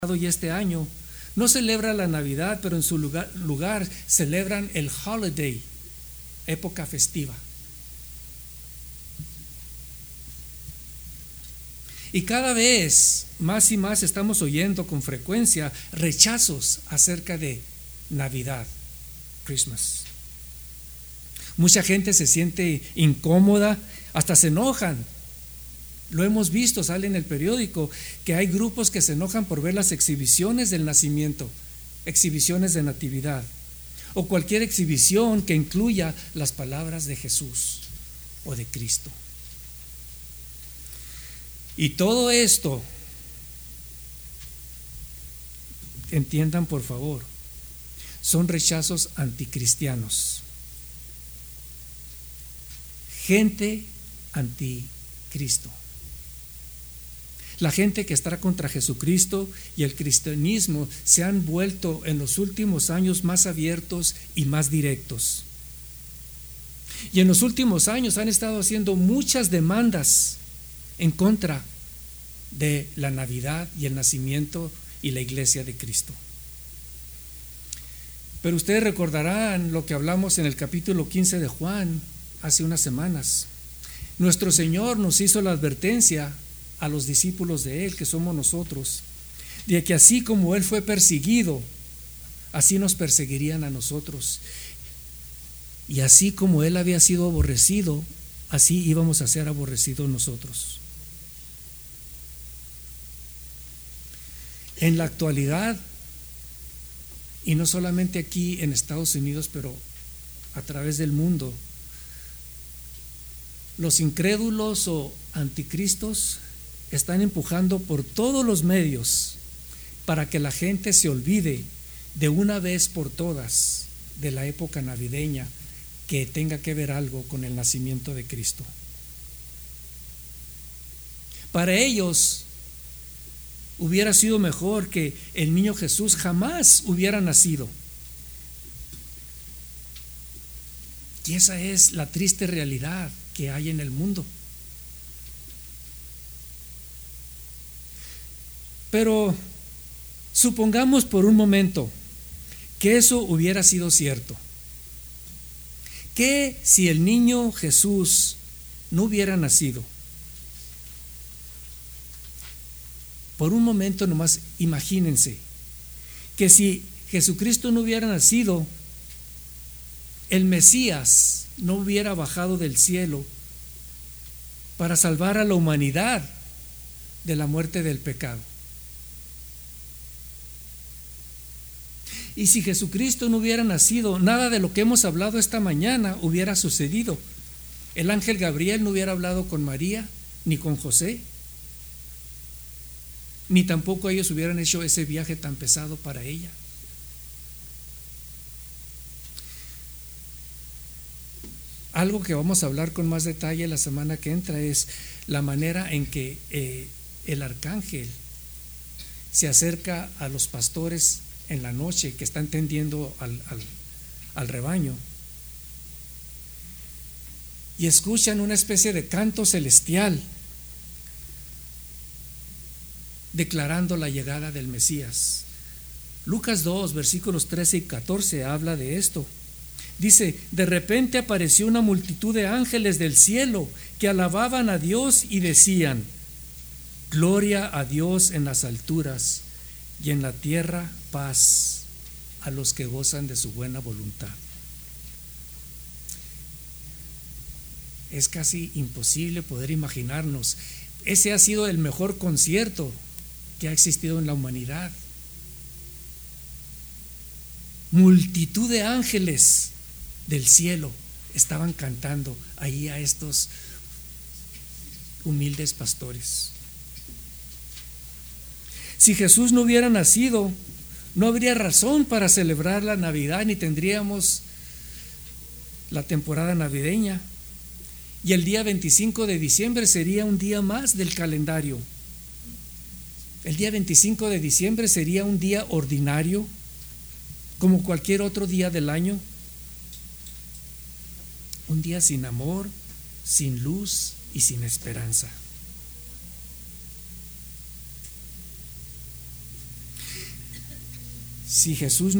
y este año no celebra la Navidad, pero en su lugar celebran el holiday, época festiva. Y cada vez más y más estamos oyendo con frecuencia rechazos acerca de Navidad, Christmas. Mucha gente se siente incómoda, hasta se enojan. Lo hemos visto, sale en el periódico, que hay grupos que se enojan por ver las exhibiciones del nacimiento, exhibiciones de natividad, o cualquier exhibición que incluya las palabras de Jesús o de Cristo. Y todo esto, entiendan por favor, son rechazos anticristianos. Gente anticristo. La gente que está contra Jesucristo y el cristianismo se han vuelto en los últimos años más abiertos y más directos. Y en los últimos años han estado haciendo muchas demandas en contra de la Navidad y el nacimiento y la iglesia de Cristo. Pero ustedes recordarán lo que hablamos en el capítulo 15 de Juan hace unas semanas. Nuestro Señor nos hizo la advertencia a los discípulos de Él, que somos nosotros, de que así como Él fue perseguido, así nos perseguirían a nosotros. Y así como Él había sido aborrecido, así íbamos a ser aborrecidos nosotros. En la actualidad, y no solamente aquí en Estados Unidos, pero a través del mundo, los incrédulos o anticristos están empujando por todos los medios para que la gente se olvide de una vez por todas de la época navideña que tenga que ver algo con el nacimiento de Cristo. Para ellos hubiera sido mejor que el niño Jesús jamás hubiera nacido. Y esa es la triste realidad que hay en el mundo. Pero supongamos por un momento que eso hubiera sido cierto. ¿Qué si el niño Jesús no hubiera nacido? Por un momento nomás imagínense que si Jesucristo no hubiera nacido, el Mesías no hubiera bajado del cielo para salvar a la humanidad de la muerte del pecado. Y si Jesucristo no hubiera nacido, nada de lo que hemos hablado esta mañana hubiera sucedido. El ángel Gabriel no hubiera hablado con María ni con José, ni tampoco ellos hubieran hecho ese viaje tan pesado para ella. Algo que vamos a hablar con más detalle la semana que entra es la manera en que el arcángel se acerca a los pastores en la noche que están tendiendo al rebaño y escuchan una especie de canto celestial declarando la llegada del Mesías. Lucas 2, versículos 13 y 14 habla de esto. Dice: de repente apareció una multitud de ángeles del cielo que alababan a Dios y decían: gloria a Dios en las alturas y en la tierra paz a los que gozan de su buena voluntad. Es casi imposible poder imaginarnos. Ese ha sido el mejor concierto que ha existido en la humanidad. Multitud de ángeles del cielo estaban cantando ahí a estos humildes pastores. Si Jesús no hubiera nacido, no habría razón para celebrar la Navidad, ni tendríamos la temporada navideña. Y el día 25 de diciembre sería un día más del calendario. El día 25 de diciembre sería un día ordinario, como cualquier otro día del año. Un día sin amor, sin luz y sin esperanza. Si Jesús